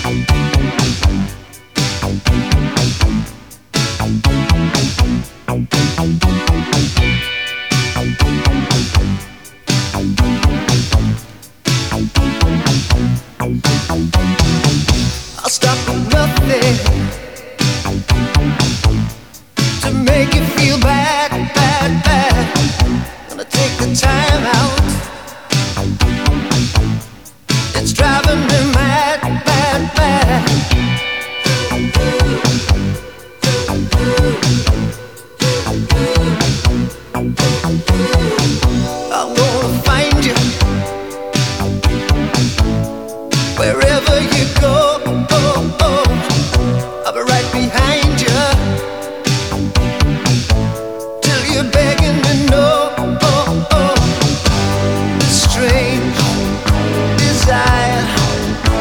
I'll stop at nothing to make you feel bad, bad, bad. Gonna take the time out. It's driving me mad, mad, mad. I'm gonna find you wherever you go.